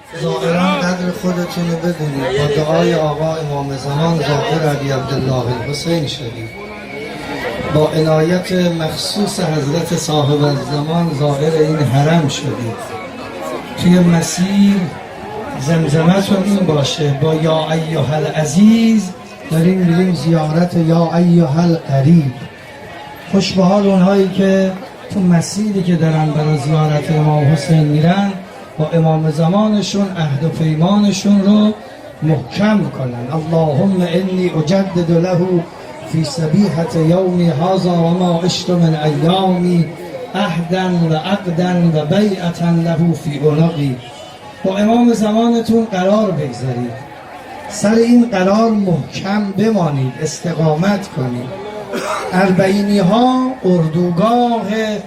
ظاهرا قدر خودتون رو بدونید. با دعای آقا امام زمان ظاهر علی عبدالله الحسین شدید، با عنایت مخصوص حضرت صاحب الزمان ظاهر این حرم شدید. توی مسیر زمزمتون این باشه، با یا ایها العزیز داریم میریم زیارت یا ایها القریب. خوش به حال اونهایی که تو مسیری که دارن برای زیارت امام حسین میرن با امام زمانشون عهد و پیمانشون رو محکم کنن. اللهم انی اجدد له فی صبیحة یومی هذا و ما عشت من ایامی عهدا و عقدا و بیعتا له فی عنقی. با امام زمانتون قرار بگذارید، سر این قرار محکم بمانید، استقامت کنید. اربعینی ها اردوگاه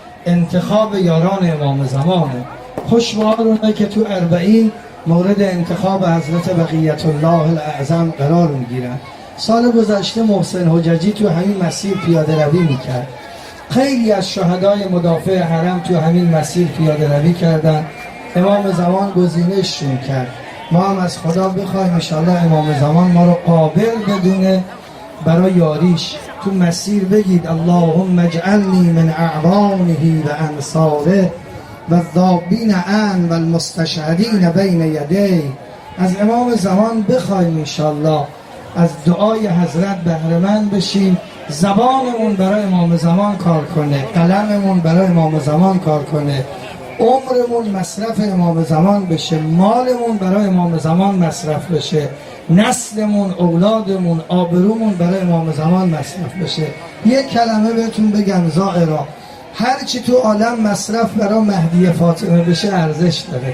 انتخاب یاران امام زمانه. خوش به حال اونایی که تو اربعین مورد انتخاب حضرت بقیت الله الاعظم قرار میگیرن. سال گذشته محسن حججی تو همین مسیر پیاده روی میکرد. خیلی از شهدای مدافع حرم تو همین مسیر پیاده روی کردن. امام زمان گزینششون کرد. ما هم از خدا بخوایم انشاءالله امام زمان ما رو قابل بدونه برای یاریش. تو مسیر بگید اللهم اجعلنی من اعوانه و انصاره و الذابین عن و المستشهدین بین یدی. از امام زمان بخوایم انشاءالله از دعای حضرت بهره‌مند بشیم. زبانمون برای امام زمان کار کنه، قلممون برای امام زمان کار کنه، عمرمون مصرف امام زمان بشه، مالمون برای امام زمان مصرف بشه، نسلمون، اولادمون، آبرومون برای امام زمان مصرف بشه. یک کلمه بهتون بگم زائرا، هرچی تو عالم مصرف برای مهدی فاطمه بشه ارزش داره.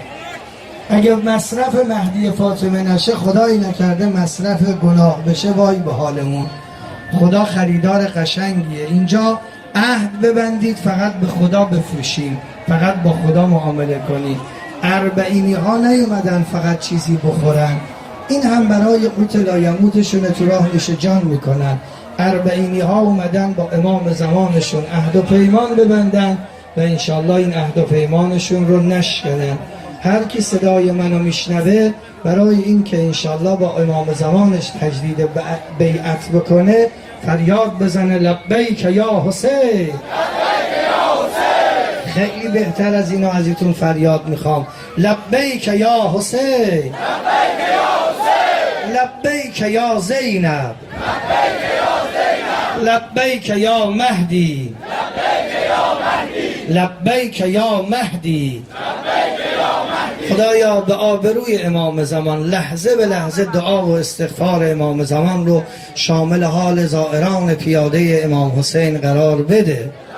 اگه مصرف مهدی فاطمه نشه، خدایی نکرده مصرف گناه بشه، وای به حالمون. خدا خریدار قشنگیه. اینجا عهد ببندید فقط به خدا بفروشیم، فقط با خدا معامله کنید. اربعینی ها نیومدن فقط چیزی بخورن، این هم برای قوت لایموتشون تو راه نوش جان میکنن. اربعینی ها اومدن با امام زمانشون عهد و پیمان ببندن و انشالله این عهد و پیمانشون رو نشکنن. هر کی صدای منو میشنوه برای این که انشالله با امام زمانش تجدید بیعت بکنه فریاد بزنه لبیک یا حسین. خیلی بهتر از اینو ازتون فریاد میخوام. لبیک یا حسین، لبیک یا زینب، لبیک یا مهدی، لبیک یا مهدی. خدایا به آبروی امام زمان لحظه به لحظه دعا و استغفار امام زمان رو شامل حال زائران پیاده امام حسین قرار بده.